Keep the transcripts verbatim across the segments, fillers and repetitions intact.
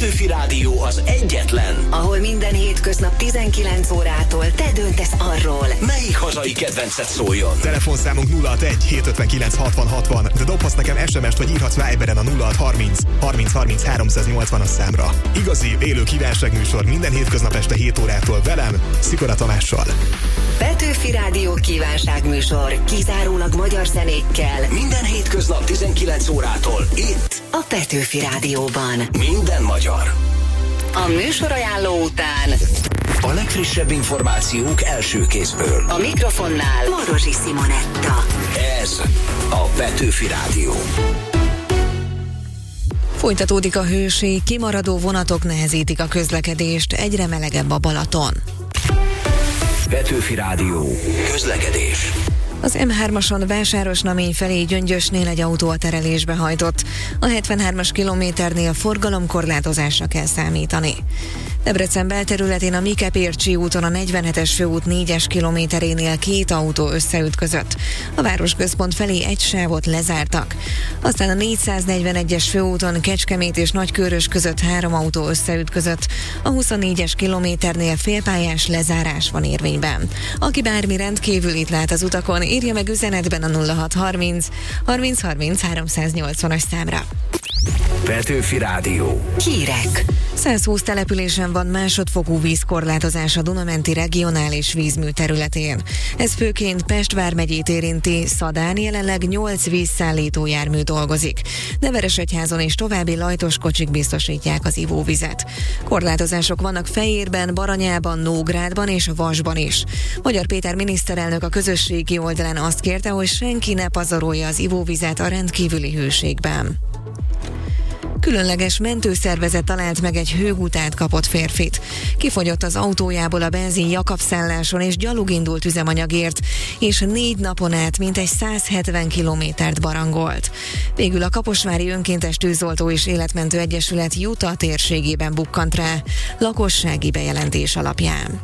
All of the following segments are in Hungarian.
Petőfi Rádió az egyetlen, ahol minden hétköznap tizenkilenc órától te döntesz arról, melyik hazai kedvencet szóljon. Telefonszámunk nulla hatvanegy hétszázötvenkilenc hatvan hatvan, de dobhatsz nekem es em est vagy írhatsz Viberen a nulla hatszázharminc harminc harminc háromszáznyolcvanas számra. Igazi, élő kívánságműsor minden hétköznap este hét órától velem, Szikora Tamással. Petőfi Rádió kívánságműsor, kizárólag magyar zenékkel. Minden hétköznap tizenkilenc órától itt A Petőfi Rádióban. Minden magyar. A műsorajánló után A legfrissebb információk első kézből. a mikrofonnál Marosi Simonetta. Ez a Petőfi Rádió. Folytatódik a hőség, kimaradó vonatok nehezítik a közlekedést, egyre melegebb a Balaton. Petőfi Rádió. Közlekedés. Az em hármason Vásárosnamény felé Gyöngyösnél egy autó a terelésbe hajtott. A hetvenhármas kilométernél forgalomkorlátozásra kell számítani. Debrecen belterületén a Mikepércsi úton a negyvenhetes főút négyes kilométerénél két autó összeütközött. A városközpont felé egy sávot lezártak. Aztán a négyszáznegyvenegyes főúton Kecskemét és Nagykőrös között három autó összeütközött. A huszonnégyes kilométernél félpályás lezárás van érvényben. Aki bármi rendkívül itt lát az utakon, írja meg üzenetben a nulla hatszázharminc harminc harminc háromszáznyolcvanas számra. Petőfi Rádió. Hírek. százhúsz településen van másodfokú vízkorlátozás a Duna-menti regionális vízmű területén. Ez főként Pest vármegyét érinti, Szadán jelenleg nyolc vízszállító jármű dolgozik. Neveresegyházon és további lajtos kocsik biztosítják az ivóvizet. Korlátozások vannak Fejérben, Baranyában, Nógrádban és Vasban is. Magyar Péter miniszterelnök a közösségi oldalán azt kérte, hogy senki ne pazarolja az ivóvizet a rendkívüli hőségben. Különleges mentőszervezet talált meg egy hőgutát kapott férfit. Kifogyott az autójából a benzin Jakabszálláson és gyalog indult üzemanyagért, és négy napon át mintegy száz hetven kilométert barangolt. Végül a Kaposvári Önkéntes Tűzoltó és Életmentő Egyesület Juta térségében bukkant rá, lakossági bejelentés alapján.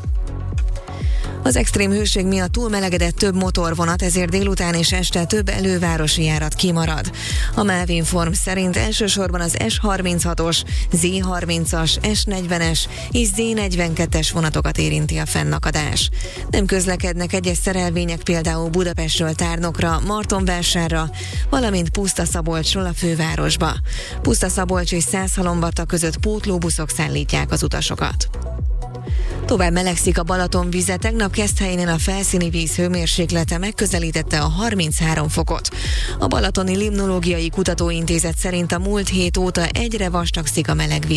Az extrém hőség miatt túlmelegedett több motorvonat, ezért délután és este több elővárosi járat kimarad. A Mávinform szerint elsősorban az es harminchatos, zé harmincas, es negyvenes és zé negyvenkettes vonatokat érinti a fennakadás. Nem közlekednek egyes szerelvények például Budapestről Tárnokra, Martonvásárra, valamint Pusztaszabolcsról a fővárosba. Pusztaszabolcs és Szászhalombatta között pótlóbuszok szállítják az utasokat. Tovább melegszik a Balaton vize, tegnap Keszthelynél a felszíni víz hőmérséklete megközelítette a harminchárom fokot. A Balatoni Limnológiai Kutatóintézet szerint a múlt hét óta egyre vastagszik a meleg víz.